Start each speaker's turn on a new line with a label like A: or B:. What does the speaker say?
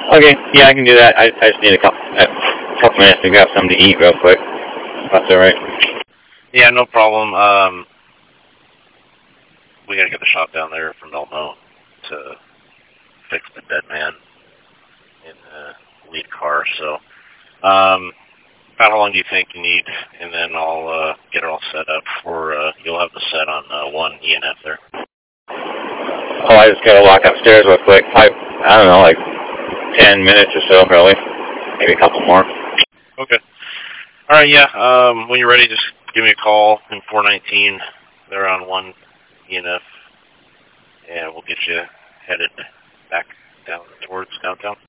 A: Okay, yeah, I can do that. I just need a couple minutes to grab something to eat real quick. That's all right.
B: Yeah, no problem. We gotta get the shop down there from Elmo to fix the dead man in the lead car. So, about how long do you think you need? And then I'll get it all set up for, you'll have the set on one ENF there.
A: Oh, I just gotta walk upstairs real quick. I don't know, like 10 minutes or so, probably. Maybe a couple more.
B: Okay. All right, yeah. When you're ready, just give me a call in 419. They're on one ENF, and we'll get you headed back down towards downtown.